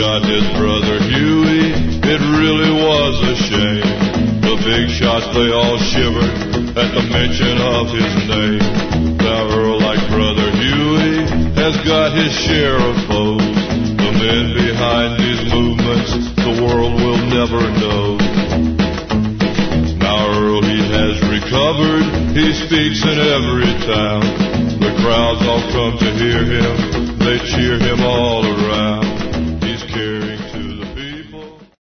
shot his brother Huey. It really was a shame. The big shots, they all shivered at the mention of his name. Now Earl, like brother Huey, has got his share of foes. The men behind these movements the world will never know. Now Earl, he has recovered. He speaks in every town. The crowds all come to hear him. They cheer him all around.